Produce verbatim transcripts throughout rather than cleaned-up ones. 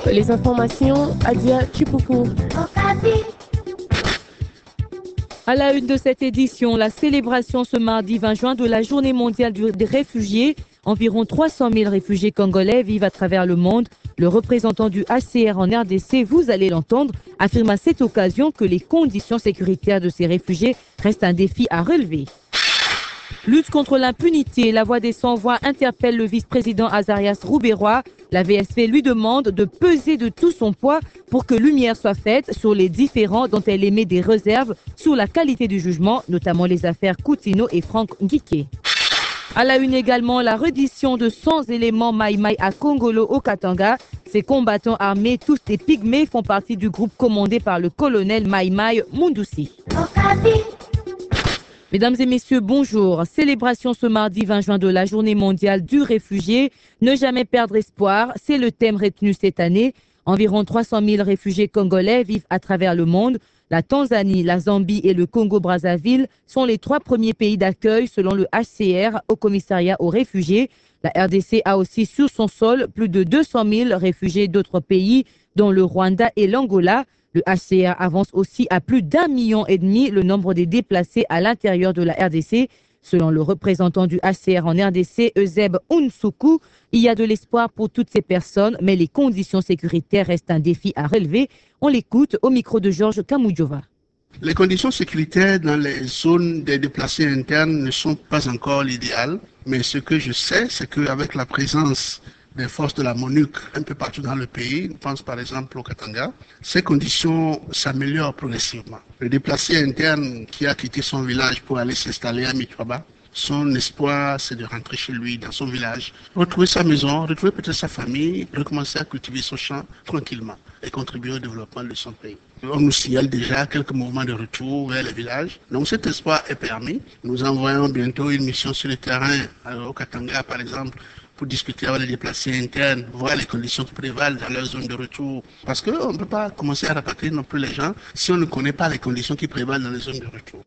Les informations, Adia Chipoukou. À la une de cette édition, la célébration ce mardi vingt juin de la Journée mondiale des réfugiés. Environ trois cent mille réfugiés congolais vivent à travers le monde. Le représentant du H C R en R D C, vous allez l'entendre, affirme à cette occasion que les conditions sécuritaires de ces réfugiés restent un défi à relever. Lutte contre l'impunité, la voix des sans-voix interpelle le vice-président Azarias Rouberois. La V S P lui demande de peser de tout son poids pour que lumière soit faite sur les différends dont elle émet des réserves sur la qualité du jugement, notamment les affaires Coutinho et Franck Nguike. À la une également, la reddition de cent éléments Maï-Maï à Kongolo au Katanga. Ces combattants armés, tous des pygmées, font partie du groupe commandé par le colonel Maï-Maï Mundusi. Mesdames et messieurs, bonjour. Célébration ce mardi vingt juin de la Journée mondiale du réfugié. Ne jamais perdre espoir, c'est le thème retenu cette année. Environ trois cent mille réfugiés congolais vivent à travers le monde. La Tanzanie, la Zambie et le Congo-Brazzaville sont les trois premiers pays d'accueil selon le H C R, au commissariat aux réfugiés. La R D C a aussi sur son sol plus de deux cent mille réfugiés d'autres pays, dont le Rwanda et l'Angola. Le H C R avance aussi à plus d'un million et demi le nombre des déplacés à l'intérieur de la R D C. Selon le représentant du H C R en R D C, Euseb Unsuku, il y a de l'espoir pour toutes ces personnes, mais les conditions sécuritaires restent un défi à relever. On l'écoute au micro de Georges Kamoudjova. Les conditions sécuritaires dans les zones des déplacés internes ne sont pas encore l'idéal, mais ce que je sais, c'est qu'avec la présence des forces de la MONUC un peu partout dans le pays, on pense par exemple au Katanga, ces conditions s'améliorent progressivement. Le déplacé interne qui a quitté son village pour aller s'installer à Mitwaba, son espoir c'est de rentrer chez lui, dans son village, retrouver sa maison, retrouver peut-être sa famille, recommencer à cultiver son champ tranquillement et contribuer au développement de son pays. On nous signale déjà quelques mouvements de retour vers les villages. Donc cet espoir est permis. Nous envoyons bientôt une mission sur le terrain au Katanga par exemple, pour discuter avec les déplacés internes, voir les conditions qui prévalent dans leur zone de retour. Parce qu'on ne peut pas commencer à rapatrier non plus les gens si on ne connaît pas les conditions qui prévalent dans les zones de retour.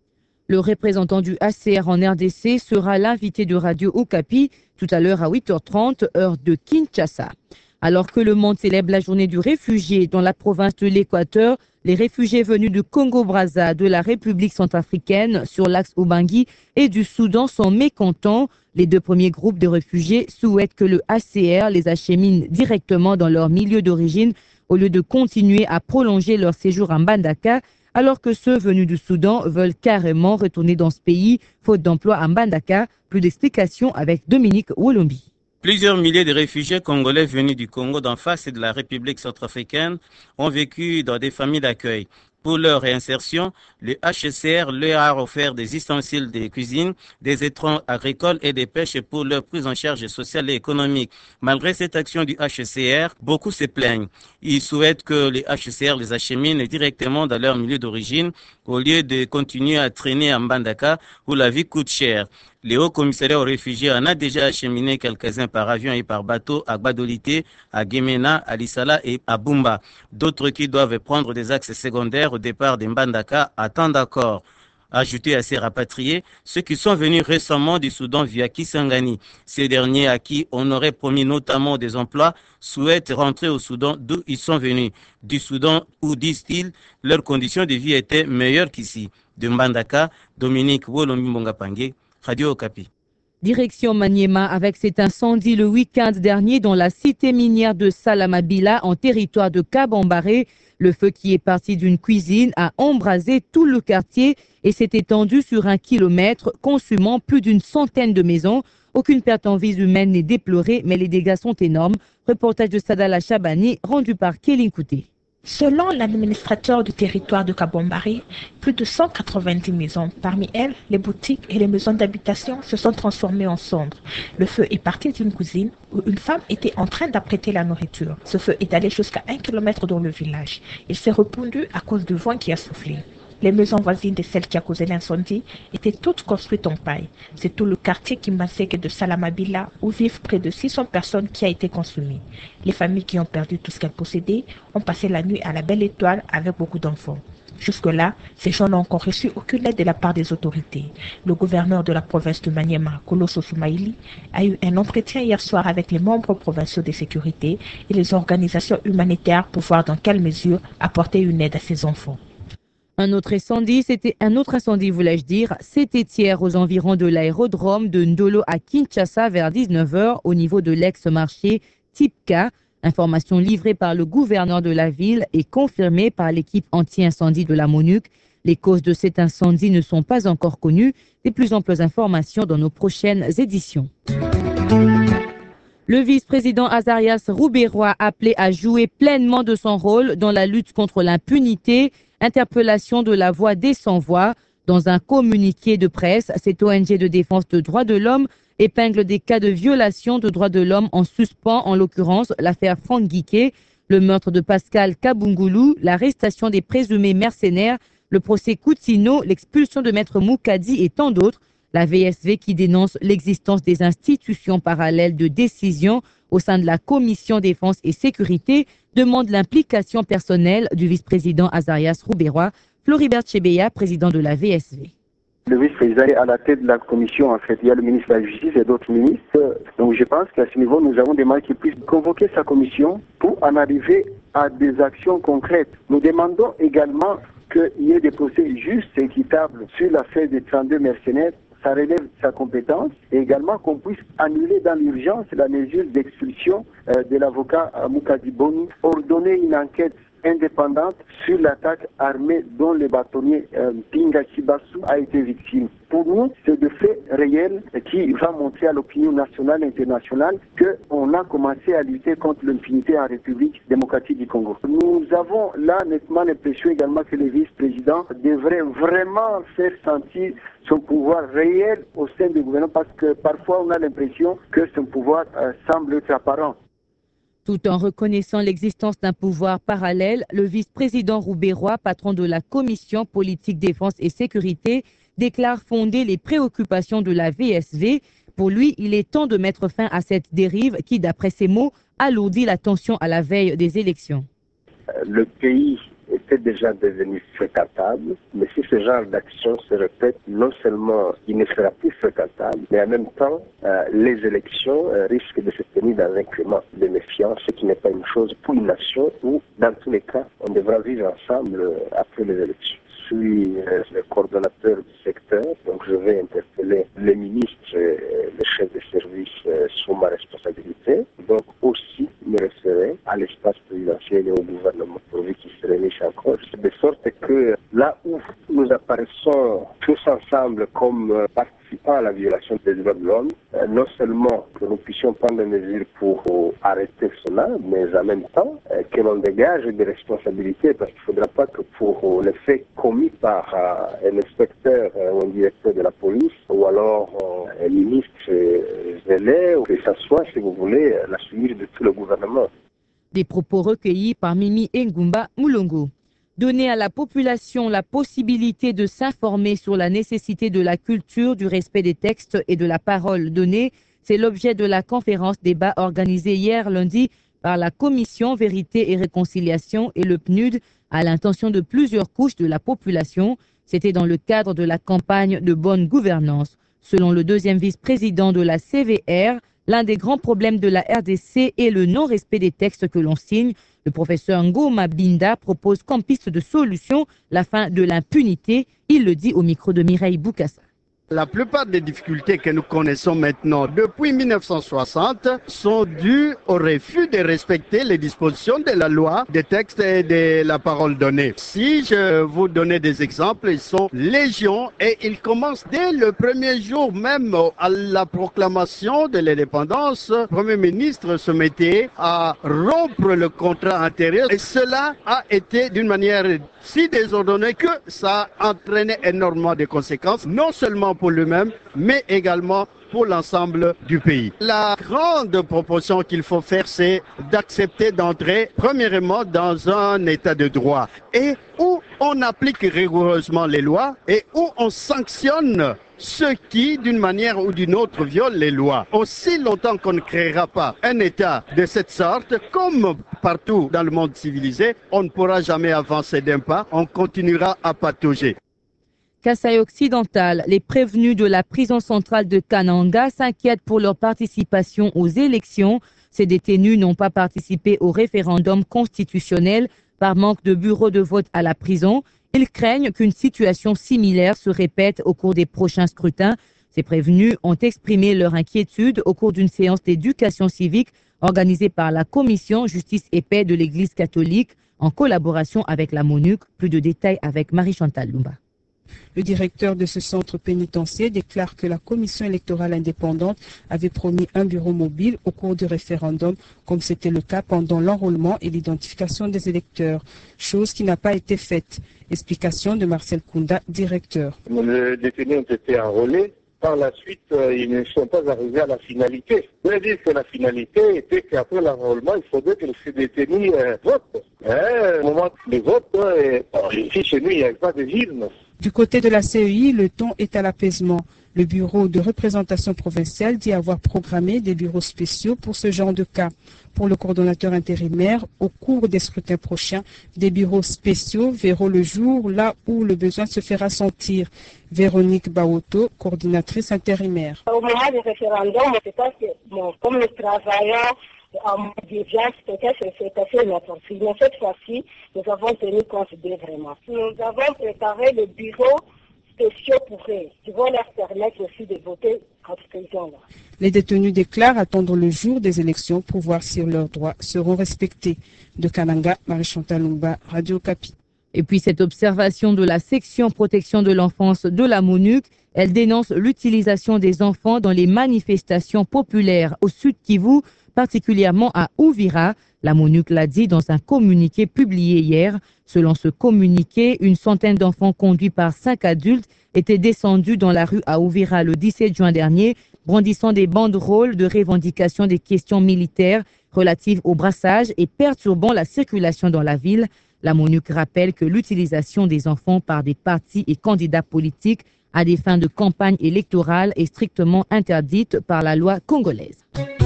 Le représentant du H C R en R D C sera l'invité de Radio Okapi tout à l'heure à huit heures trente, heure de Kinshasa. Alors que le monde célèbre la journée du réfugié dans la province de l'Équateur, les réfugiés venus du Congo-Brazza, de la République centrafricaine, sur l'axe Ubangui et du Soudan sont mécontents. Les deux premiers groupes de réfugiés souhaitent que le H C R les achemine directement dans leur milieu d'origine au lieu de continuer à prolonger leur séjour en Mbandaka, alors que ceux venus du Soudan veulent carrément retourner dans ce pays, faute d'emploi en Mbandaka. Plus d'explications avec Dominique Wolombi. Plusieurs milliers de réfugiés congolais venus du Congo d'en face et de la République centrafricaine ont vécu dans des familles d'accueil. Pour leur réinsertion, le H C R leur a offert des ustensiles de cuisine, des étrons agricoles et des pêches pour leur prise en charge sociale et économique. Malgré cette action du H C R, beaucoup se plaignent. Ils souhaitent que le H C R les achemine directement dans leur milieu d'origine au lieu de continuer à traîner à Mbandaka où la vie coûte cher. Le Haut Commissariat aux réfugiés en a déjà acheminé quelques-uns par avion et par bateau à Gbadolité, à Guémena, à Lissala et à Bumba. D'autres qui doivent prendre des axes secondaires au départ de Mbandaka attendent d'accord. Ajouter à ces rapatriés ceux qui sont venus récemment du Soudan via Kisangani. Ces derniers à qui on aurait promis notamment des emplois souhaitent rentrer au Soudan d'où ils sont venus. Du Soudan où, disent-ils, leurs conditions de vie étaient meilleures qu'ici. De Mbandaka, Dominique Wolombi Mbongapangé, Radio Okapi. Direction Maniema avec cet incendie le week-end dernier dans la cité minière de Salamabila en territoire de Kabambaré. Le feu qui est parti d'une cuisine a embrasé tout le quartier et s'est étendu sur un kilomètre, consumant plus d'une centaine de maisons. Aucune perte en vie humaine n'est déplorée, mais les dégâts sont énormes. Reportage de Sadala Chabani, rendu par Kéline Kouté. Selon l'administrateur du territoire de Kabambaré, plus de cent quatre-vingt-dix maisons, parmi elles, les boutiques et les maisons d'habitation se sont transformées en cendres. Le feu est parti d'une cuisine où une femme était en train d'apprêter la nourriture. Ce feu est allé jusqu'à un kilomètre dans le village. Il s'est répandu à cause du vent qui a soufflé. Les maisons voisines de celles qui a causé l'incendie étaient toutes construites en paille. C'est tout le quartier Kimbanseke de Salamabila où vivent près de six cents personnes qui a été consumé. Les familles qui ont perdu tout ce qu'elles possédaient ont passé la nuit à la Belle Étoile avec beaucoup d'enfants. Jusque-là, ces gens n'ont encore reçu aucune aide de la part des autorités. Le gouverneur de la province de Maniema, Koloso Soumaïli, a eu un entretien hier soir avec les membres provinciaux de sécurité et les organisations humanitaires pour voir dans quelle mesure apporter une aide à ces enfants. Un autre incendie, c'était un autre incendie, voulais-je dire, c'était hier aux environs de l'aérodrome de Ndolo à Kinshasa vers dix-neuf heures au niveau de l'ex-marché Tipka. Information livrée par le gouverneur de la ville et confirmée par l'équipe anti-incendie de la MONUC. Les causes de cet incendie ne sont pas encore connues. Des plus amples informations dans nos prochaines éditions. Le vice-président Azarias Rouberois appelé à jouer pleinement de son rôle dans la lutte contre l'impunité. Interpellation de la voix des sans-voix. Dans un communiqué de presse, cette O N G de défense des droits de l'homme épingle des cas de violation de droits de l'homme en suspens, en l'occurrence l'affaire Franck Guiquet, le meurtre de Pascal Kabungulu, l'arrestation des présumés mercenaires, le procès Coutinho, l'expulsion de Maître Moukadi et tant d'autres. La V S V qui dénonce l'existence des institutions parallèles de décision au sein de la Commission Défense et Sécurité demande l'implication personnelle du vice-président Azarias Rouberois. Floribert Chebeya, président de la V S V. Le vice-président est à la tête de la commission, en fait. Il y a le ministre de la Justice et d'autres ministres. Donc je pense qu'à ce niveau, nous avons demandé qu'il puisse convoquer sa commission pour en arriver à des actions concrètes. Nous demandons également qu'il y ait des procès justes et équitables sur l'affaire des trente-deux mercenaires. Ça relève de sa compétence et également qu'on puisse annuler dans l'urgence la mesure d'expulsion euh, de l'avocat Moukadi Boni, ordonner une enquête indépendante sur l'attaque armée dont le bâtonnier euh, Pinga Chibasu a été victime. Pour nous, c'est de faits réels qui va montrer à l'opinion nationale et internationale qu'on a commencé à lutter contre l'impunité en République démocratique du Congo. Nous avons là nettement l'impression également que le vice-président devrait vraiment faire sentir son pouvoir réel au sein du gouvernement parce que parfois on a l'impression que son pouvoir euh, semble être apparent. Tout en reconnaissant l'existence d'un pouvoir parallèle, le vice-président Rouberois, patron de la Commission politique défense et sécurité, déclare fonder les préoccupations de la V S V. Pour lui, il est temps de mettre fin à cette dérive qui, d'après ses mots, alourdit la tension à la veille des élections. Le pays était déjà devenu fréquentable, mais si ce genre d'action se répète, non seulement il ne sera plus fréquentable, mais en même temps, euh, les élections euh, risquent de se tenir dans un climat de méfiance, ce qui n'est pas une chose pour une nation où, dans tous les cas, on devra vivre ensemble euh, après les élections. Je suis euh, le coordonnateur du secteur, donc je vais interpeller les ministres et les chefs de service euh, sous ma responsabilité, donc aussi me référer à l'espace présidentiel et au gouvernement pourvu qu'ils se réunissent encore, de sorte que là où nous apparaissons tous ensemble comme euh, participants à la violation des droits de l'homme, euh, non seulement que nous puissions prendre des mesures pour euh, arrêter cela, mais en même temps euh, que l'on dégage des responsabilités, parce qu'il ne faudra pas que pour euh, les faits commis par euh, un inspecteur euh, ou un directeur de la police, ou alors euh, un ministre euh, zélé, ou que ça soit, si vous voulez, la suite de tout le gouvernement. Des propos recueillis par Mimi Ngumba Mulongo. Donner à la population la possibilité de s'informer sur la nécessité de la culture, du respect des textes et de la parole donnée, c'est l'objet de la conférence débat organisée hier lundi par la Commission Vérité et Réconciliation et le P N U D à l'intention de plusieurs couches de la population. C'était dans le cadre de la campagne de bonne gouvernance. Selon le deuxième vice-président de la C V R, l'un des grands problèmes de la R D C est le non-respect des textes que l'on signe. Le professeur Ngoma Binda propose comme piste de solution la fin de l'impunité. Il le dit au micro de Mireille Boukassa. La plupart des difficultés que nous connaissons maintenant depuis mille neuf cent soixante sont dues au refus de respecter les dispositions de la loi, des textes et de la parole donnée. Si je vous donne des exemples, ils sont légion et ils commencent dès le premier jour même à la proclamation de l'indépendance. Le Premier ministre se mettait à rompre le contrat intérieur et cela a été d'une manière si désordonnée que ça a entraîné énormément de conséquences, non seulement pour lui-même, mais également pour l'ensemble du pays. La grande proposition qu'il faut faire, c'est d'accepter d'entrer, premièrement, dans un état de droit et où on applique rigoureusement les lois et où on sanctionne ceux qui, d'une manière ou d'une autre, violent les lois. Aussi longtemps qu'on ne créera pas un État de cette sorte, comme partout dans le monde civilisé, on ne pourra jamais avancer d'un pas, on continuera à patauger. Kasaï occidental, les prévenus de la prison centrale de Kananga s'inquiètent pour leur participation aux élections. Ces détenus n'ont pas participé au référendum constitutionnel par manque de bureaux de vote à la prison. Ils craignent qu'une situation similaire se répète au cours des prochains scrutins. Ces prévenus ont exprimé leur inquiétude au cours d'une séance d'éducation civique organisée par la Commission Justice et Paix de l'Église catholique en collaboration avec la MONUC. Plus de détails avec Marie-Chantal Lumba. Le directeur de ce centre pénitentiaire déclare que la commission électorale indépendante avait promis un bureau mobile au cours du référendum, comme c'était le cas pendant l'enrôlement et l'identification des électeurs, chose qui n'a pas été faite. Explication de Marcel Kounda, directeur. Les détenus ont été enrôlés. Par la suite, euh, ils ne sont pas arrivés à la finalité. Je veux dire que la finalité était qu'après l'enrôlement, il faudrait que ces détenus euh, votent. Hein, au moment des votes, euh, ici chez nous, il n'y a pas de villes. Du côté de la C E I, le ton est à l'apaisement. Le bureau de représentation provinciale dit avoir programmé des bureaux spéciaux pour ce genre de cas. Pour le coordonnateur intérimaire, au cours des scrutins prochains, des bureaux spéciaux verront le jour là où le besoin se fera sentir. Véronique Baoto, coordinatrice intérimaire. Au moment du référendum, je pense que bon, comme le travailleur en d'urgence, peut-être c'est assez inattendu. Mais cette fois-ci, nous avons tenu compte d'eux vraiment. Nous avons préparé le bureau spéciaux pour eux, qui vont leur permettre aussi de voter en prison. Les détenus déclarent attendre le jour des élections pour voir si leurs droits seront respectés. De Kananga, Marie-Chantal Lumba, Radio Kapi. Et puis cette observation de la section protection de l'enfance de la MONUC, elle dénonce l'utilisation des enfants dans les manifestations populaires au Sud Kivu, particulièrement à Uvira. La MONUC l'a dit dans un communiqué publié hier. Selon ce communiqué, une centaine d'enfants conduits par cinq adultes étaient descendus dans la rue à Uvira le dix-sept juin dernier, brandissant des banderoles de revendication des questions militaires relatives au brassage et perturbant la circulation dans la ville. La MONUC rappelle que l'utilisation des enfants par des partis et candidats politiques à des fins de campagne électorale est strictement interdite par la loi congolaise.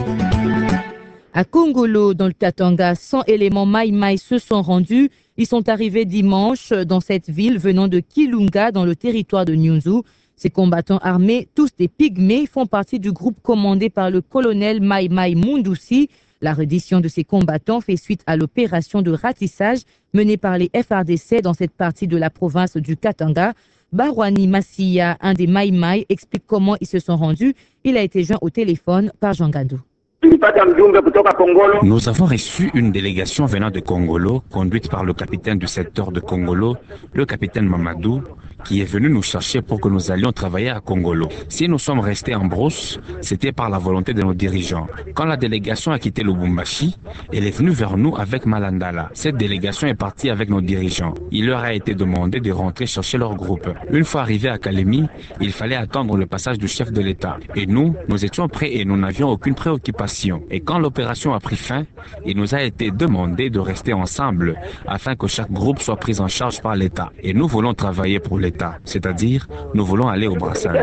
À Kongolo, dans le Katanga, cent éléments Maï Maï se sont rendus. Ils sont arrivés dimanche dans cette ville venant de Kilunga, dans le territoire de Nyunzu. Ces combattants armés, tous des pygmées, font partie du groupe commandé par le colonel Maï Maï Mundusi. La reddition de ces combattants fait suite à l'opération de ratissage menée par les F R D C dans cette partie de la province du Katanga. Barwani Massia, un des Maï Maï, explique comment ils se sont rendus. Il a été joint au téléphone par Jean Gandou. Nous avons reçu une délégation venant de Kongolo, conduite par le capitaine du secteur de Kongolo, le capitaine Mamadou, qui est venu nous chercher pour que nous allions travailler à Kongolo. Si nous sommes restés en brousse, c'était par la volonté de nos dirigeants. Quand la délégation a quitté Lubumbashi, elle est venue vers nous avec Malandala. Cette délégation est partie avec nos dirigeants. Il leur a été demandé de rentrer chercher leur groupe. Une fois arrivés à Kalemi, il fallait attendre le passage du chef de l'État. Et nous, nous étions prêts et nous n'avions aucune préoccupation. Et quand l'opération a pris fin, il nous a été demandé de rester ensemble afin que chaque groupe soit pris en charge par l'État. Et nous voulons travailler pour l'État, c'est-à-dire nous voulons aller au brassage.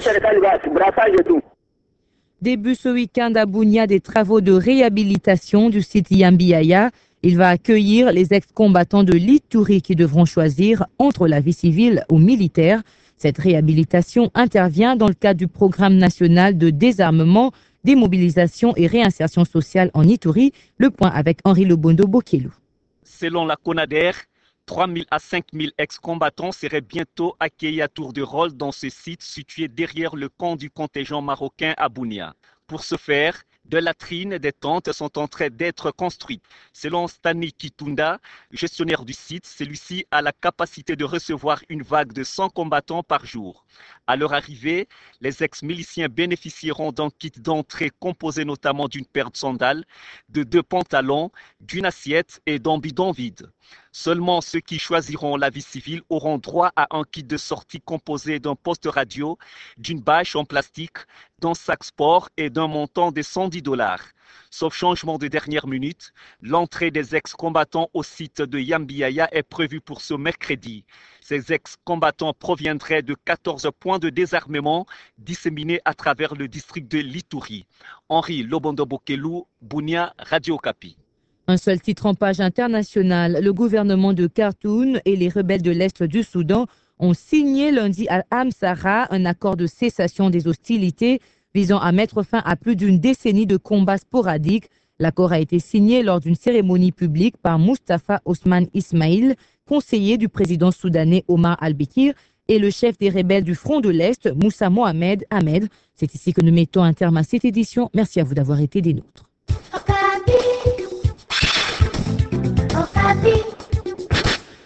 Début ce week-end à Bunia des travaux de réhabilitation du site Yambiaya. Il va accueillir les ex-combattants de l'Ituri qui devront choisir entre la vie civile ou militaire. Cette réhabilitation intervient dans le cadre du programme national de désarmement, démobilisation et réinsertion sociale en Ituri. Le point avec Henri Lobondo Bokelou. Selon la CONADER, trois mille à cinq mille ex-combattants seraient bientôt accueillis à tour de rôle dans ce site situé derrière le camp du contingent marocain à Bunia. Pour ce faire, de latrines et des tentes sont en train d'être construites. Selon Stani Kitunda, gestionnaire du site, celui-ci a la capacité de recevoir une vague de cent combattants par jour. À leur arrivée, les ex-miliciens bénéficieront d'un kit d'entrée composé notamment d'une paire de sandales, de deux pantalons, d'une assiette et d'un bidon vide. Seulement ceux qui choisiront la vie civile auront droit à un kit de sortie composé d'un poste radio, d'une bâche en plastique, d'un sac sport et d'un montant de cent dix dollars. Sauf changement de dernière minute, l'entrée des ex-combattants au site de Yambiaya est prévue pour ce mercredi. Ces ex-combattants proviendraient de quatorze points de désarmement disséminés à travers le district de Lituri. Henri Lobondo-Bokelu, Bunia, Radio Okapi. Un seul titre en page internationale. Le gouvernement de Khartoum et les rebelles de l'Est du Soudan ont signé lundi à Amsara un accord de cessation des hostilités visant à mettre fin à plus d'une décennie de combats sporadiques. L'accord a été signé lors d'une cérémonie publique par Mustafa Osman Ismail, conseiller du président soudanais Omar al-Bekir, et le chef des rebelles du Front de l'Est, Moussa Mohamed Ahmed. C'est ici que nous mettons un terme à cette édition. Merci à vous d'avoir été des nôtres. Okapi. Okapi.